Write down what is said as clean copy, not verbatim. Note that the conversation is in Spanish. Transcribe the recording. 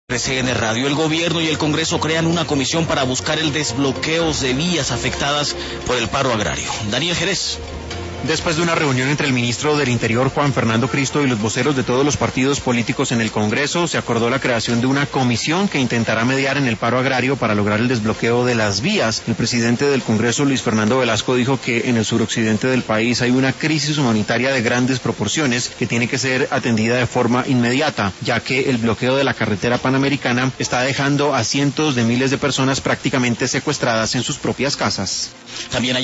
RCN Radio, el gobierno y el Congreso crean una comisión para buscar el desbloqueo de vías afectadas por el paro agrario. Daniel Jerez. Después de una reunión entre el ministro del Interior, Juan Fernando Cristo, y los voceros de todos los partidos políticos en el Congreso, se acordó la creación de una comisión que intentará mediar en el paro agrario para lograr el desbloqueo de las vías. El presidente del Congreso, Luis Fernando Velasco, dijo que en el suroccidente del país hay una crisis humanitaria de grandes proporciones que tiene que ser atendida de forma inmediata, ya que el bloqueo de la carretera panamericana está dejando a cientos de miles de personas prácticamente secuestradas en sus propias casas. También hay